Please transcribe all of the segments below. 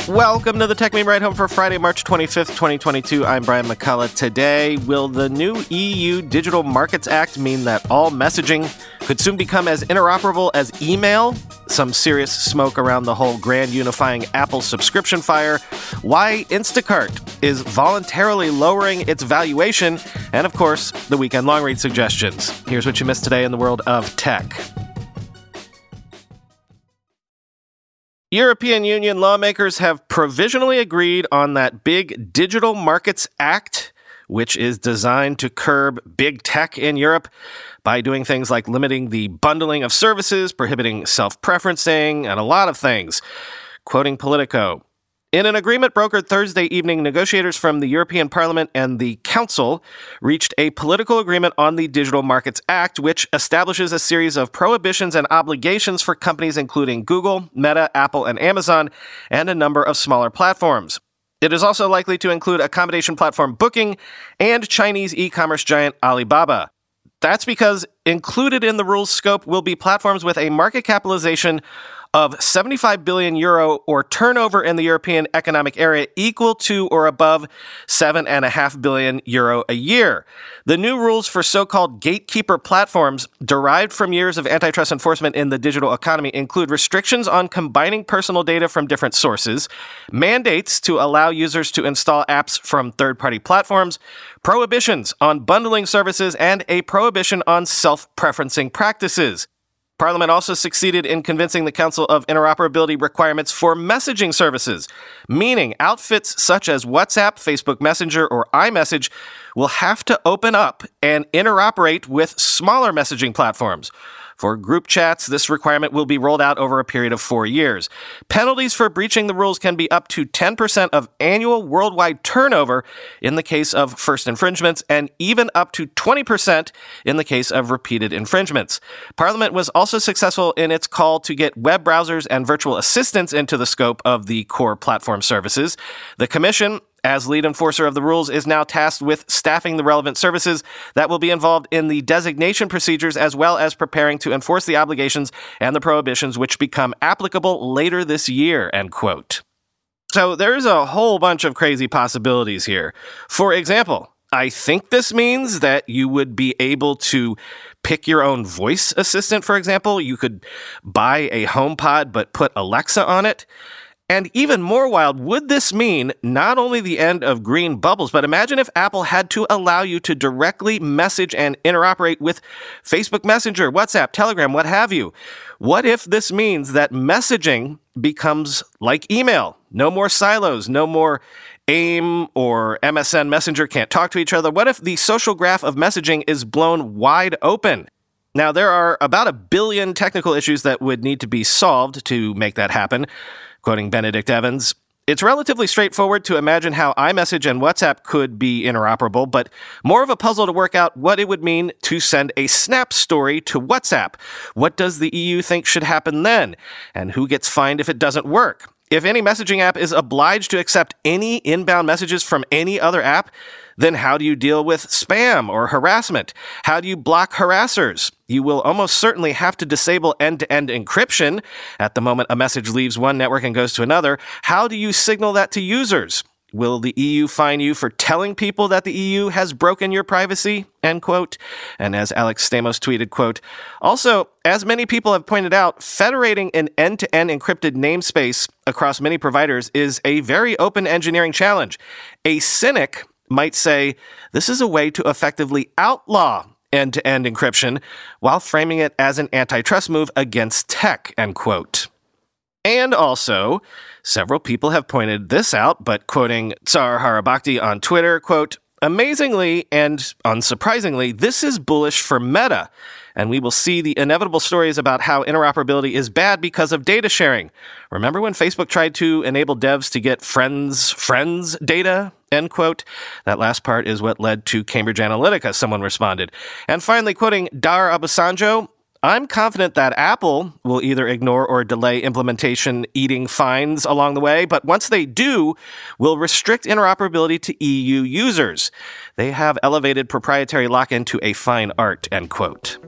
Welcome to the Tech Meme Ride Home for Friday, March 25th, 2022. I'm Brian McCullough. Today, will the new EU Digital Markets Act mean that all messaging could soon become as interoperable as email? Some serious smoke around the whole grand unifying Apple subscription fire. Why Instacart is voluntarily lowering its valuation. And of course, the weekend long read suggestions. Here's what you missed today in the world of tech. European Union lawmakers have provisionally agreed on that big Digital Markets Act, which is designed to curb big tech in Europe by doing things like limiting the bundling of services, prohibiting self-preferencing, and a lot of things. Quoting Politico, in an agreement brokered Thursday evening, negotiators from the European Parliament and the Council reached a political agreement on the Digital Markets Act, which establishes a series of prohibitions and obligations for companies including Google, Meta, Apple, and Amazon, and a number of smaller platforms. It is also likely to include accommodation platform Booking and Chinese e-commerce giant Alibaba. That's because included in the rules scope will be platforms with a market capitalization of 75 billion euro or turnover in the European Economic Area equal to or above 7.5 billion euro a year. The new rules for so-called gatekeeper platforms derived from years of antitrust enforcement in the digital economy include restrictions on combining personal data from different sources, mandates to allow users to install apps from third-party platforms, prohibitions on bundling services, and a prohibition on self-preferencing practices. Parliament also succeeded in convincing the Council of interoperability requirements for messaging services, meaning outfits such as WhatsApp, Facebook Messenger, or iMessage will have to open up and interoperate with smaller messaging platforms. For group chats, this requirement will be rolled out over a period of 4 years. Penalties for breaching the rules can be up to 10% of annual worldwide turnover in the case of first infringements, and even up to 20% in the case of repeated infringements. Parliament was also successful in its call to get web browsers and virtual assistants into the scope of the core platform services. The Commission, as lead enforcer of the rules, is now tasked with staffing the relevant services that will be involved in the designation procedures, as well as preparing to enforce the obligations and the prohibitions which become applicable later this year, end quote. So there's a whole bunch of crazy possibilities here. For example, I think this means that you would be able to pick your own voice assistant, for example. You could buy a HomePod but put Alexa on it. And even more wild, would this mean not only the end of green bubbles, but imagine if Apple had to allow you to directly message and interoperate with Facebook Messenger, WhatsApp, Telegram, what have you. What if this means that messaging becomes like email? No more silos, no more AIM or MSN Messenger can't talk to each other. What if the social graph of messaging is blown wide open? Now, there are about 1 billion technical issues that would need to be solved to make that happen. Quoting Benedict Evans, it's relatively straightforward to imagine how iMessage and WhatsApp could be interoperable, but more of a puzzle to work out what it would mean to send a Snap story to WhatsApp. What does the EU think should happen then? And who gets fined if it doesn't work? If any messaging app is obliged to accept any inbound messages from any other app, then how do you deal with spam or harassment? How do you block harassers? You will almost certainly have to disable end-to-end encryption at the moment a message leaves one network and goes to another. How do you signal that to users? Will the EU fine you for telling people that the EU has broken your privacy? End quote. And as Alex Stamos tweeted, quote, also, as many people have pointed out, federating an end-to-end encrypted namespace across many providers is a very open engineering challenge. A cynic might say this is a way to effectively outlaw end-to-end encryption while framing it as an antitrust move against tech, end quote. And also, several people have pointed this out, but quoting Tsar Harabakti on Twitter, quote, amazingly and unsurprisingly, this is bullish for Meta, and we will see the inevitable stories about how interoperability is bad because of data sharing. Remember when Facebook tried to enable devs to get friends data? End quote. That last part is what led to Cambridge Analytica, someone responded. And finally, quoting Dar Obasanjo, I'm confident that Apple will either ignore or delay implementation, eating fines along the way, but once they do, will restrict interoperability to EU users. They have elevated proprietary lock-in to a fine art, end quote.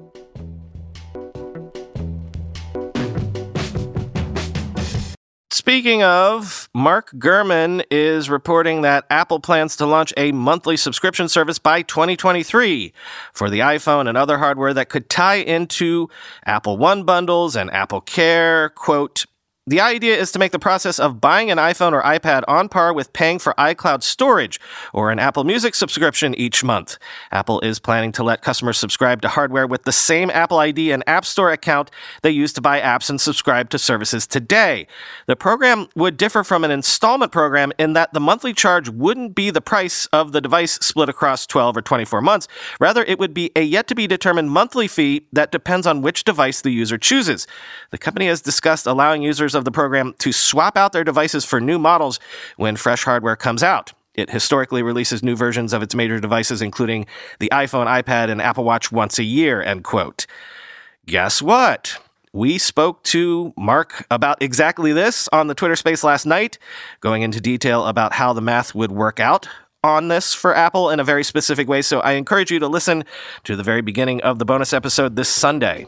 Speaking of, Mark Gurman is reporting that Apple plans to launch a monthly subscription service by 2023 for the iPhone and other hardware that could tie into Apple One bundles and Apple Care. Quote, the idea is to make the process of buying an iPhone or iPad on par with paying for iCloud storage or an Apple Music subscription each month. Apple is planning to let customers subscribe to hardware with the same Apple ID and App Store account they use to buy apps and subscribe to services today. The program would differ from an installment program in that the monthly charge wouldn't be the price of the device split across 12 or 24 months. Rather, it would be a yet-to-be-determined monthly fee that depends on which device the user chooses. The company has discussed allowing users of the program to swap out their devices for new models when fresh hardware comes out. It historically releases new versions of its major devices, including the iPhone, iPad, and Apple Watch once a year, end quote. Guess what? We spoke to Mark about exactly this on the Twitter Space last night, going into detail about how the math would work out on this for Apple in a very specific way. So I encourage you to listen to the very beginning of the bonus episode this Sunday.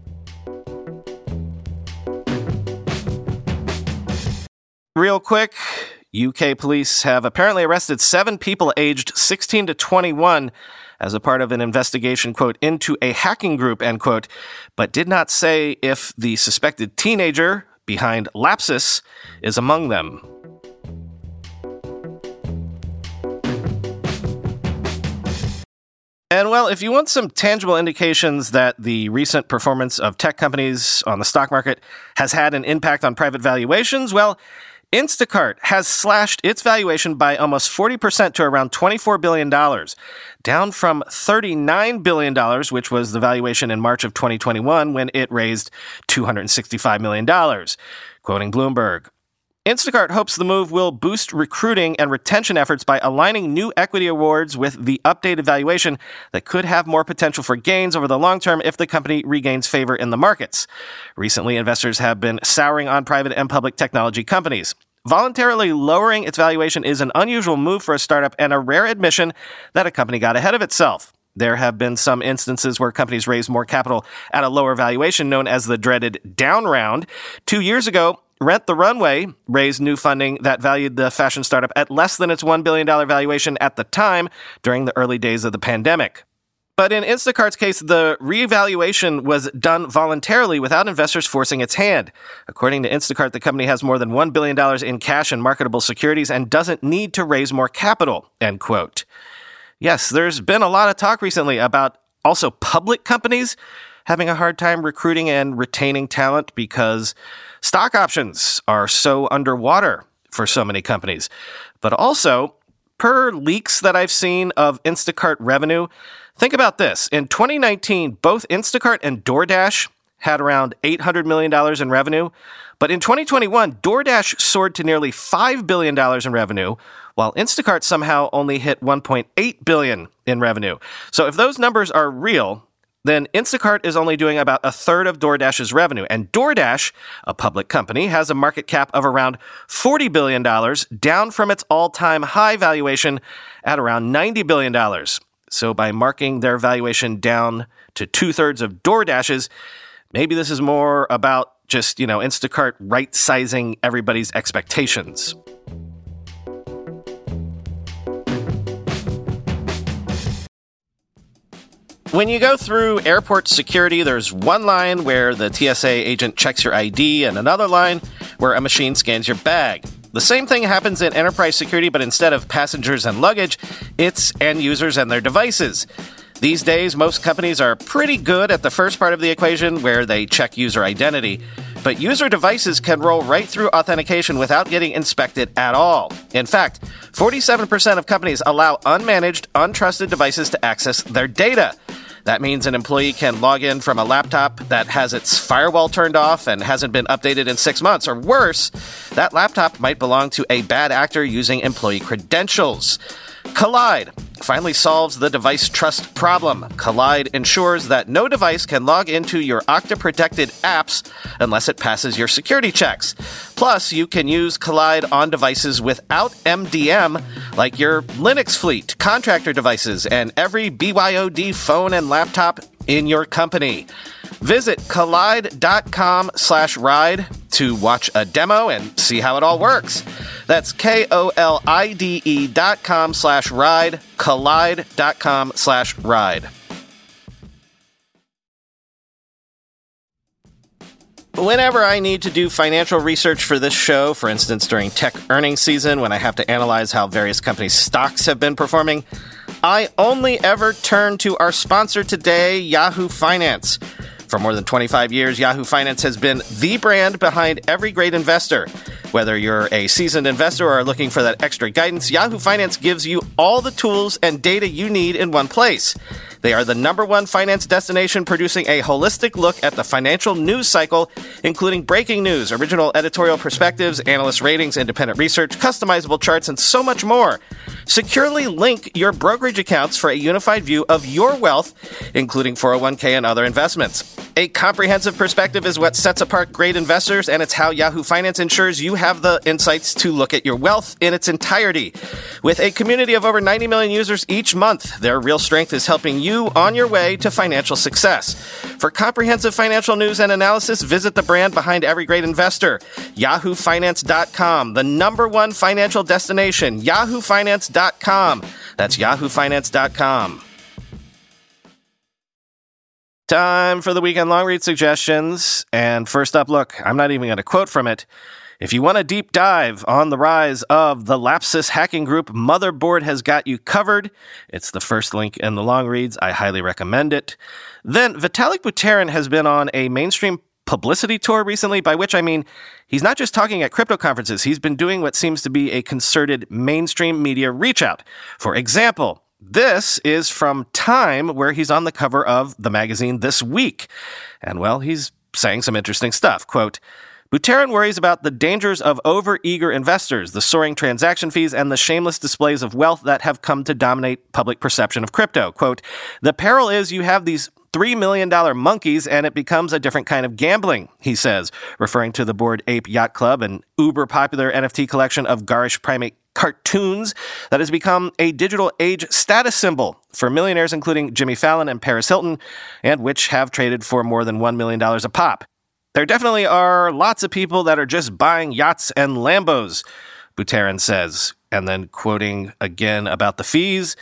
Real quick, UK police have apparently arrested 7 people aged 16 to 21 as a part of an investigation, quote, into a hacking group, end quote, but did not say if the suspected teenager behind Lapsus is among them. And well, if you want some tangible indications that the recent performance of tech companies on the stock market has had an impact on private valuations, well, Instacart has slashed its valuation by almost 40% to around $24 billion, down from $39 billion, which was the valuation in March of 2021 when it raised $265 million. Quoting Bloomberg, Instacart hopes the move will boost recruiting and retention efforts by aligning new equity awards with the updated valuation that could have more potential for gains over the long term if the company regains favor in the markets. Recently, investors have been souring on private and public technology companies. Voluntarily lowering its valuation is an unusual move for a startup and a rare admission that a company got ahead of itself. There have been some instances where companies raised more capital at a lower valuation, known as the dreaded down round. 2 years ago, Rent the Runway raised new funding that valued the fashion startup at less than its $1 billion valuation at the time during the early days of the pandemic. But in Instacart's case, the revaluation was done voluntarily without investors forcing its hand. According to Instacart, the company has more than $1 billion in cash and marketable securities and doesn't need to raise more capital, end quote. Yes, there's been a lot of talk recently about also public companies having a hard time recruiting and retaining talent because stock options are so underwater for so many companies. But also, per leaks that I've seen of Instacart revenue, think about this. In 2019, both Instacart and DoorDash had around $800 million in revenue. But in 2021, DoorDash soared to nearly $5 billion in revenue, while Instacart somehow only hit $1.8 billion in revenue. So if those numbers are real, then Instacart is only doing about a third of DoorDash's revenue. And DoorDash, a public company, has a market cap of around $40 billion, down from its all-time high valuation at around $90 billion. So by marking their valuation down to two-thirds of DoorDash's, maybe this is more about just, Instacart right-sizing everybody's expectations. When you go through airport security, there's one line where the TSA agent checks your ID and another line where a machine scans your bag. The same thing happens in enterprise security, but instead of passengers and luggage, it's end users and their devices. These days, most companies are pretty good at the first part of the equation where they check user identity. But user devices can roll right through authentication without getting inspected at all. In fact, 47% of companies allow unmanaged, untrusted devices to access their data. That means an employee can log in from a laptop that has its firewall turned off and hasn't been updated in 6 months. Or worse, that laptop might belong to a bad actor using employee credentials. Kolide finally solves the device trust problem. Kolide ensures that no device can log into your Okta-protected apps unless it passes your security checks. Plus, you can use Kolide on devices without MDM, like your Linux fleet, contractor devices, and every BYOD phone and laptop in your company. Visit kolide.com/ride to watch a demo and see how it all works. That's KOLIDE.com/ride, kolide.com/ride. Whenever I need to do financial research for this show, for instance during tech earnings season when I have to analyze how various companies' stocks have been performing, I only ever turn to our sponsor today, Yahoo Finance. For more than 25 years, Yahoo Finance has been the brand behind every great investor. Whether you're a seasoned investor or are looking for that extra guidance, Yahoo Finance gives you all the tools and data you need in one place. They are the #1 finance destination producing a holistic look at the financial news cycle, including breaking news, original editorial perspectives, analyst ratings, independent research, customizable charts, and so much more. Securely link your brokerage accounts for a unified view of your wealth, including 401k and other investments. A comprehensive perspective is what sets apart great investors, and it's how Yahoo Finance ensures you have the insights to look at your wealth in its entirety. With a community of over 90 million users each month, their real strength is helping you on your way to financial success. For comprehensive financial news and analysis, visit the brand behind every great investor, yahoofinance.com, the #1 financial destination, yahoofinance.com. That's yahoofinance.com. Time for the weekend long read suggestions. And first up, look, I'm not even going to quote from it. If you want a deep dive on the rise of the Lapsus hacking group, Motherboard has got you covered. It's the first link in the long reads. I highly recommend it. Then Vitalik Buterin has been on a mainstream publicity tour recently, by which I mean he's not just talking at crypto conferences. He's been doing what seems to be a concerted mainstream media reach out. For example, this is from Time, where he's on the cover of the magazine This Week. And, well, he's saying some interesting stuff. Quote, Buterin worries about the dangers of over-eager investors, the soaring transaction fees, and the shameless displays of wealth that have come to dominate public perception of crypto. Quote, the peril is you have these $3 million monkeys and it becomes a different kind of gambling, he says, referring to the Bored Ape Yacht Club, an uber-popular NFT collection of garish primate cartoons that has become a digital age status symbol for millionaires including Jimmy Fallon and Paris Hilton, and which have traded for more than $1 million a pop. There definitely are lots of people that are just buying yachts and Lambos, Buterin says. And then quoting again about the fees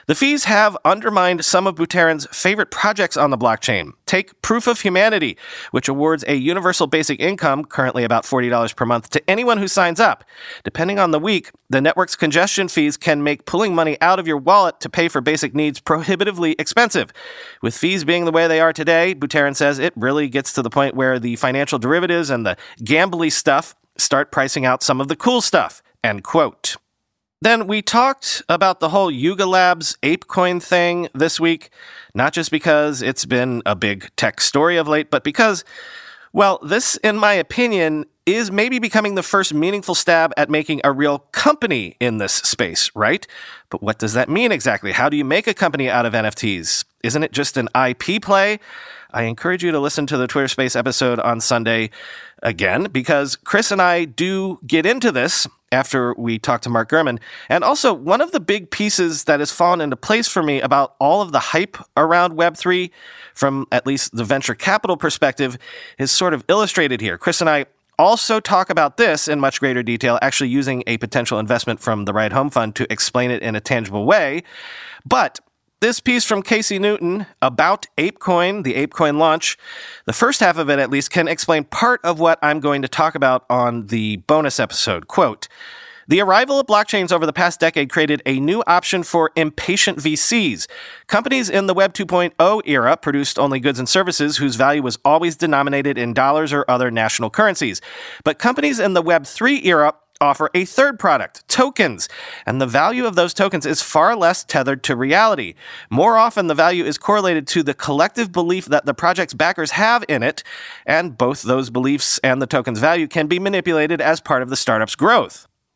have undermined some of Buterin's favorite projects on the blockchain. Take Proof of Humanity, which awards a universal basic income, currently about $40 per month, to anyone who signs up. Depending on the week, the network's congestion fees can make pulling money out of your wallet to pay for basic needs prohibitively expensive. With fees being the way they are today, Buterin says it really gets to the point where the financial derivatives and the gambly stuff start pricing out some of the cool stuff. End quote. Then we talked about the whole Yuga Labs ApeCoin thing this week, not just because it's been a big tech story of late, but because, well, this, in my opinion, is maybe becoming the first meaningful stab at making a real company in this space, right? But what does that mean exactly? How do you make a company out of NFTs? Isn't it just an IP play? I encourage you to listen to the Twitter Space episode on Sunday again, because Chris and I do get into this after we talk to Mark Gurman. And also, one of the big pieces that has fallen into place for me about all of the hype around Web3, from at least the venture capital perspective, is sort of illustrated here. Chris and I also talk about this in much greater detail, actually using a potential investment from the Ride Home Fund to explain it in a tangible way. But this piece from Casey Newton about ApeCoin, the ApeCoin launch, the first half of it at least, can explain part of what I'm going to talk about on the bonus episode. Quote, the arrival of blockchains over the past decade created a new option for impatient VCs. Companies in the Web 2.0 era produced only goods and services whose value was always denominated in dollars or other national currencies. But companies in the Web 3 era offer a third product, tokens, and the value of those tokens is far less tethered to reality. More often, the value is correlated to the collective belief that the project's backers have in it, and both those beliefs and the token's value can be manipulated as part of the startup's growth.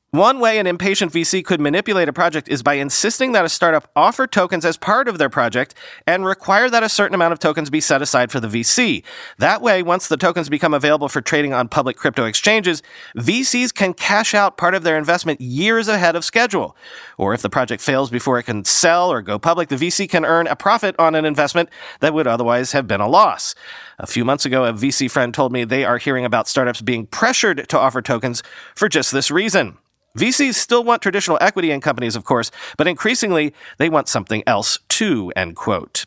One way an impatient VC could manipulate a project is by insisting that a startup offer tokens as part of their project and require that a certain amount of tokens be set aside for the VC. That way, once the tokens become available for trading on public crypto exchanges, VCs can cash out part of their investment years ahead of schedule. Or if the project fails before it can sell or go public, the VC can earn a profit on an investment that would otherwise have been a loss. A few months ago, a VC friend told me they are hearing about startups being pressured to offer tokens for just this reason. VCs still want traditional equity in companies, of course, but increasingly, they want something else too, end quote.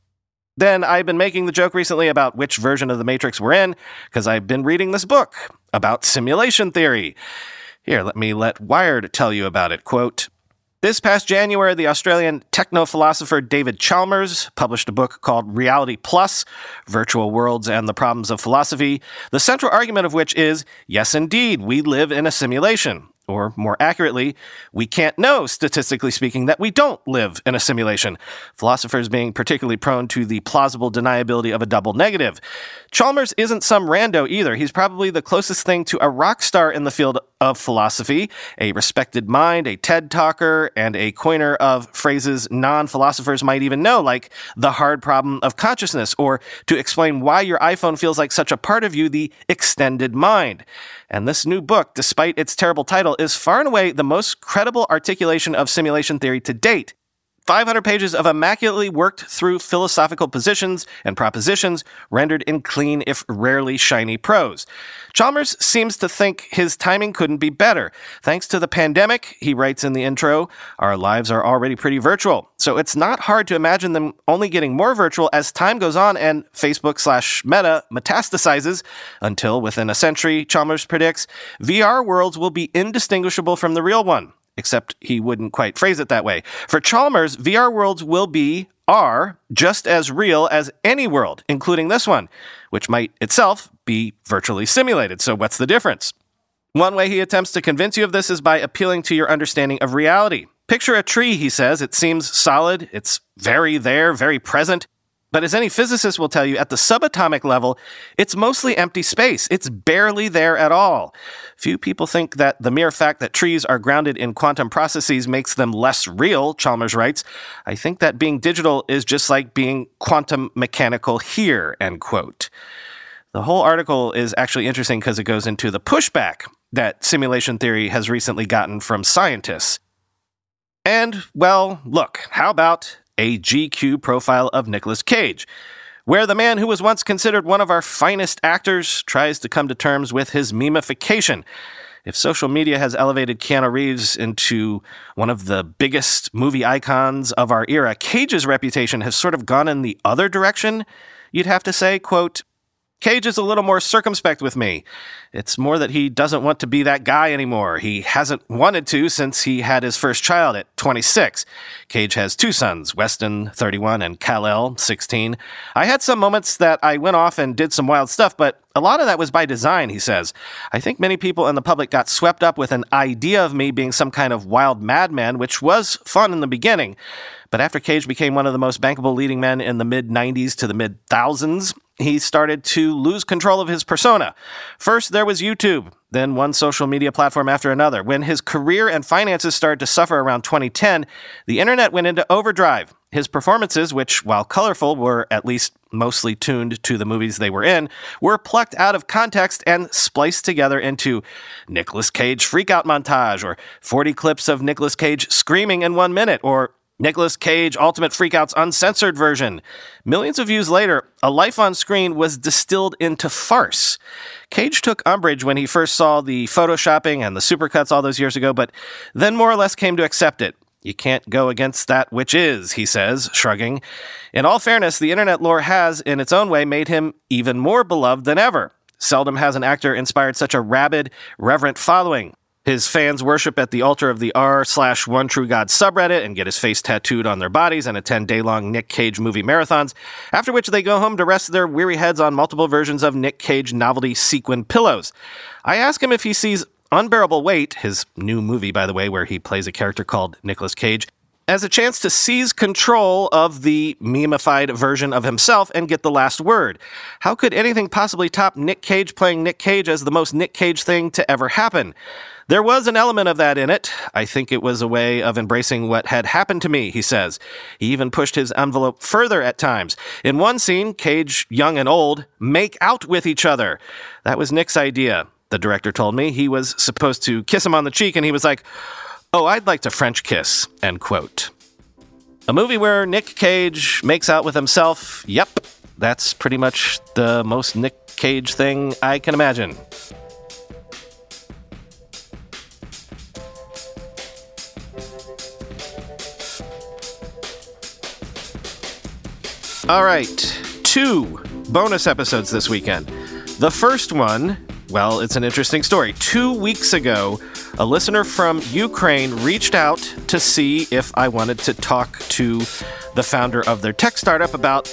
Then I've been making the joke recently about which version of the Matrix we're in, because I've been reading this book about simulation theory. Here, let Wired tell you about it. Quote, this past January, the Australian techno-philosopher David Chalmers published a book called Reality Plus, Virtual Worlds and the Problems of Philosophy, the central argument of which is, yes, indeed, we live in a simulation. Or more accurately, we can't know, statistically speaking, that we don't live in a simulation, philosophers being particularly prone to the plausible deniability of a double negative. Chalmers isn't some rando either. He's probably the closest thing to a rock star in the field of philosophy, a respected mind, a TED talker, and a coiner of phrases non-philosophers might even know, like the hard problem of consciousness, or to explain why your iPhone feels like such a part of you, the extended mind. And this new book, despite its terrible title, is far and away the most credible articulation of simulation theory to date. 500 pages of immaculately worked through philosophical positions and propositions rendered in clean, if rarely shiny prose. Chalmers seems to think his timing couldn't be better. Thanks to the pandemic, he writes in the intro, our lives are already pretty virtual. So it's not hard to imagine them only getting more virtual as time goes on and Facebook/Meta metastasizes until within a century, Chalmers predicts, VR worlds will be indistinguishable from the real one. Except he wouldn't quite phrase it that way. For Chalmers, VR worlds are just as real as any world, including this one, which might itself be virtually simulated. So what's the difference? One way he attempts to convince you of this is by appealing to your understanding of reality. Picture a tree, he says. It seems solid. It's very there, very present. But as any physicist will tell you, at the subatomic level, it's mostly empty space. It's barely there at all. Few people think that the mere fact that trees are grounded in quantum processes makes them less real, Chalmers writes. I think that being digital is just like being quantum mechanical here, end quote. The whole article is actually interesting because it goes into the pushback that simulation theory has recently gotten from scientists. And, well, look, how about a GQ profile of Nicolas Cage, where the man who was once considered one of our finest actors tries to come to terms with his memification. If social media has elevated Keanu Reeves into one of the biggest movie icons of our era, Cage's reputation has sort of gone in the other direction, you'd have to say, quote, Cage is a little more circumspect with me. It's more that he doesn't want to be that guy anymore. He hasn't wanted to since he had his first child at 26. Cage has two sons, Weston, 31, and Kal-El, 16. I had some moments that I went off and did some wild stuff, but a lot of that was by design, he says. I think many people in the public got swept up with an idea of me being some kind of wild madman, which was fun in the beginning. But after Cage became one of the most bankable leading men in the mid-90s to the mid-thousands, he started to lose control of his persona. First, there was YouTube, then one social media platform after another. When his career and finances started to suffer around 2010, the internet went into overdrive. His performances, which, while colorful, were at least mostly tuned to the movies they were in, were plucked out of context and spliced together into Nicolas Cage freakout montage, or 40 clips of Nicolas Cage screaming in 1 minute, or Nicolas Cage Ultimate Freakouts Uncensored version. Millions of views later, a life on screen was distilled into farce. Cage took umbrage when he first saw the photoshopping and the supercuts all those years ago, but then more or less came to accept it. You can't go against that which is, he says, shrugging. In all fairness, the internet lore has, in its own way, made him even more beloved than ever. Seldom has an actor inspired such a rabid, reverent following. His fans worship at the altar of the r/OneTrueGod subreddit and get his face tattooed on their bodies and attend day-long Nick Cage movie marathons, after which they go home to rest their weary heads on multiple versions of Nick Cage novelty sequin pillows. I ask him if he sees Unbearable Weight, his new movie, by the way, where he plays a character called Nicolas Cage, as a chance to seize control of the memeified version of himself and get the last word. How could anything possibly top Nick Cage playing Nick Cage as the most Nick Cage thing to ever happen? There was an element of that in it. I think it was a way of embracing what had happened to me, he says. He even pushed his envelope further at times. In one scene, Cage, young and old, make out with each other. That was Nick's idea, the director told me. He was supposed to kiss him on the cheek, and he was like, "Oh, I'd like to French kiss," end quote. A movie where Nick Cage makes out with himself, yep, that's pretty much the most Nick Cage thing I can imagine. All right, 2 bonus episodes this weekend. The first one, well, it's an interesting story. 2 weeks ago, a listener from Ukraine reached out to see if I wanted to talk to the founder of their tech startup about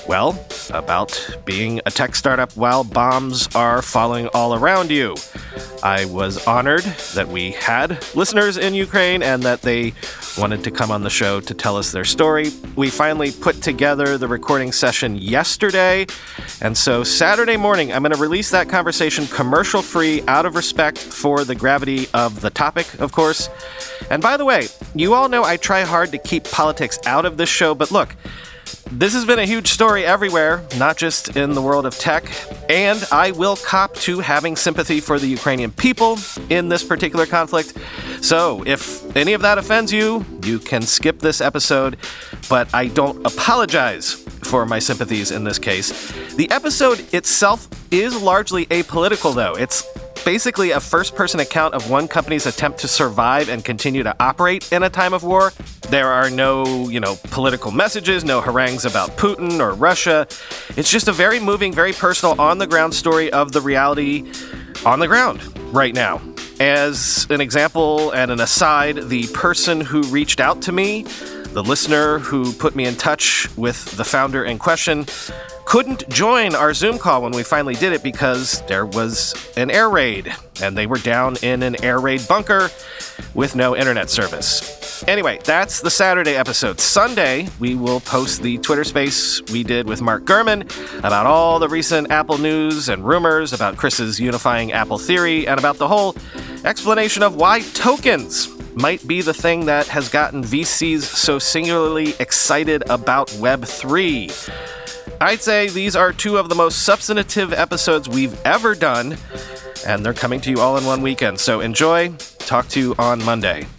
being a tech startup while bombs are falling all around you. I was honored that we had listeners in Ukraine and that they wanted to come on the show to tell us their story. We finally put together the recording session yesterday, and so Saturday morning, I'm going to release that conversation commercial-free out of respect for the gravity of the topic, of course. And by the way, you all know I try hard to keep politics out of this show, but look, this has been a huge story everywhere, not just in the world of tech, and I will cop to having sympathy for the Ukrainian people in this particular conflict. So if any of that offends you, you can skip this episode, but I don't apologize for my sympathies in this case. The episode itself is largely apolitical, though. It's basically a first-person account of one company's attempt to survive and continue to operate in a time of war. There are no, political messages, no harangues about Putin or Russia. It's just a very moving, very personal, on-the-ground story of the reality on the ground right now. As an example and an aside, the person who reached out to me, the listener who put me in touch with the founder in question, couldn't join our Zoom call when we finally did it because there was an air raid, and they were down in an air raid bunker with no internet service. Anyway, that's the Saturday episode. Sunday, we will post the Twitter space we did with Mark Gurman about all the recent Apple news and rumors about Chris's unifying Apple theory and about the whole explanation of why tokens might be the thing that has gotten VCs so singularly excited about Web3. I'd say these are 2 of the most substantive episodes we've ever done, and they're coming to you all in one weekend. So enjoy. Talk to you on Monday.